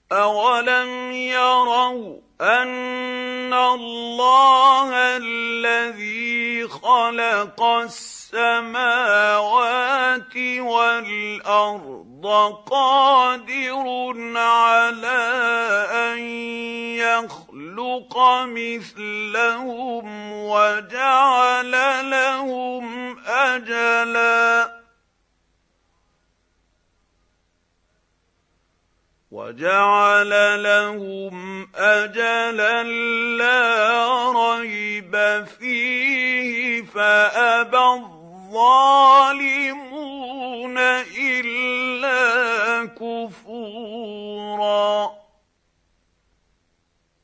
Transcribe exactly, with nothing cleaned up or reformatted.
أَوَلَمْ يَرَوْا أَنَّ اللَّهَ الَّذِي خَلَقَ السَّمَاوَاتِ وَالْأَرْضَ قَادِرٌ عَلَىٰ أَن يَخْلُقَ مِثْلَهُمْ وَجَعَلَ لَهُمْ أَجَلًا وَجَعَلَ لَهُمْ أَجَلًا لَّا رَيْبَ فِيهِ فَأَبَى الظَّالِمُونَ